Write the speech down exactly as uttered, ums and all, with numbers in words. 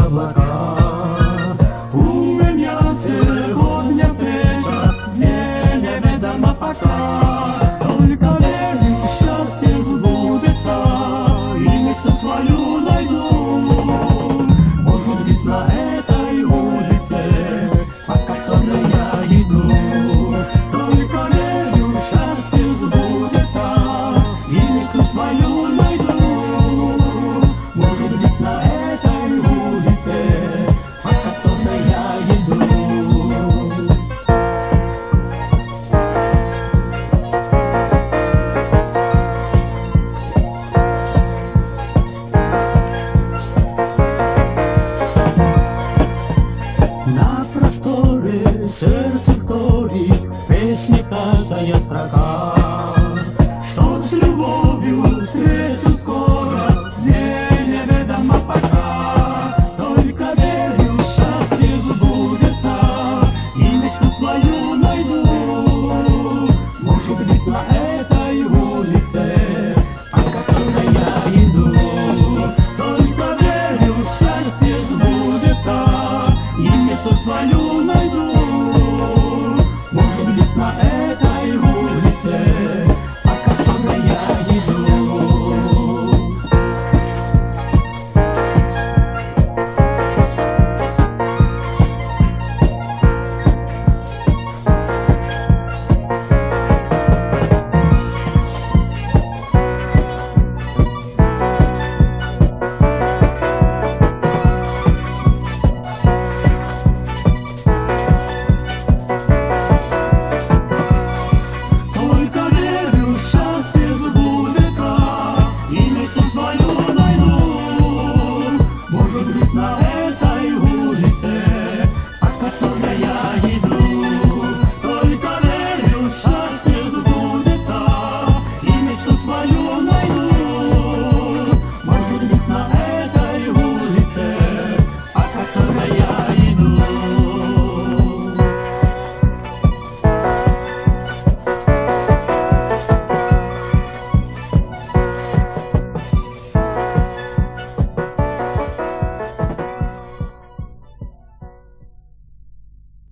облака. У меня сегодня встреча, где неведомо пока. Только верю, счастье сбудется, и мечту свою найду. Может быть, на этой улице, по которой я иду. Только верю, счастье сбудется, и мечту свою найду. Может быть, на этой улице, по которой я иду. На просторе сердце вторит песни каждая строка. Что с любовью встречу скоро, где неведомо пока. Только верю, счастье сбудется, и мечту свою найду. Может быть, на этой улице, по которой я иду. Только верю, счастье сбудется, и мечту свою найду. Может быть, на этой улице, по которой я иду. Только верю, счастье сбудется, и мечту свою найду. Может быть, на это